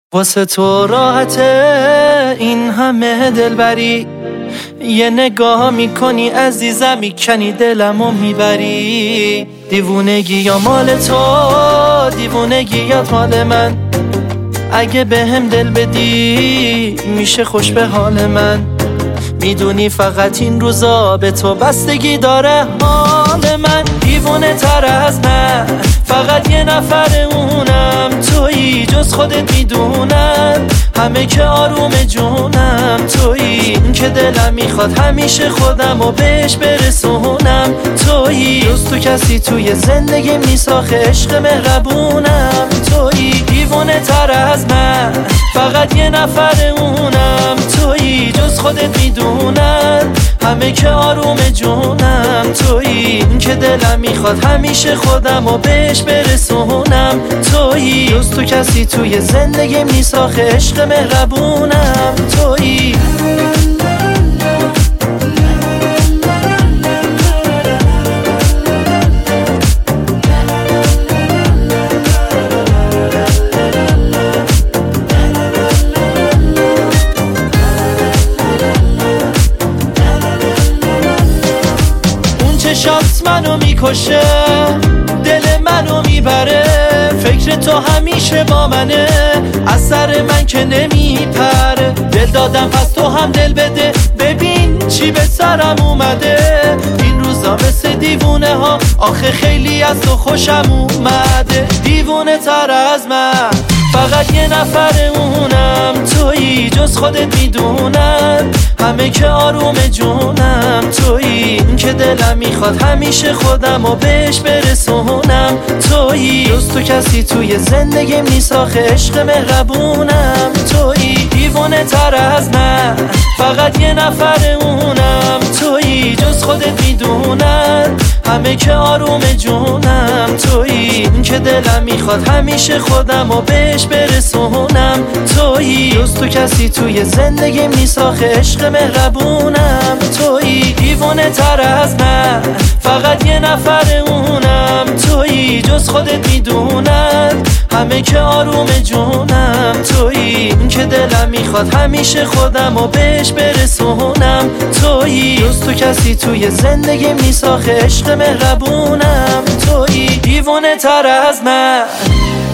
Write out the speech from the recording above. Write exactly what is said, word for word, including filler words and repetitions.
واسه تو راحته این همه دلبری، یه نگاه میکنی عزیزم میکنی دلمو میبری. دیوونگی یا مال تو، دیوونگی یا مال من، اگه به هم دل بدی میشه خوش به حال من. میدونی فقط این روزا به تو بستگی داره حال من. دیوونه تر از من فقط یه نفر اونم تویی، جز خودت میدونم همه که آروم جونم تویی. این که دلم میخواد همیشه خودم و بهش برسونم تویی، جز تو کسی توی زندگی میساخه عشق مهربونم تویی. دیوونه تر از من فقط یه نفر اونم تویی، جز خودت میدونم همه که آروم جونم تویی. این که دلم میخواد همیشه خودم و بهش برسونم تویی، جز تو کسی توی زندگی میساخه عشق مهربونم تویی. چشات منو میکشه، دل منو میبره، فکر تو همیشه با منه، از سر من که نمیپره. دل دادم پس تو هم دل بده، ببین چی به سرم اومده. این روزا مثل دیوونه ها، آخه خیلی از تو خوشم اومده. دیوونه تر از من فقط یه نفر اونم تویی، جز خودت میدونم همه که آروم جونم تویی. این که دلم میخواد همیشه خودم و بهش برسونم تویی، جز تو کسی توی زندگی میساخه عشق مهربونم تویی. دیوونه تر از من فقط یه نفر اونم تویی، جز خودت میدونم همه که آروم جونم تویی. این که دلم میخواد همیشه خودم و بهش برسونم تویی، جز تو کسی توی زندگی میساخه عشق مهربونم تویی. دیوونه تر از من فقط یه نفر اونم تویی، جز خودت میدونم همه که آروم جونم تویی. این که دلم میخواد همیشه خودم و بهش برسونم تویی، جز تو کسی توی زندگی میساخه عشق مهربونم تویی. دیوونه تر از من.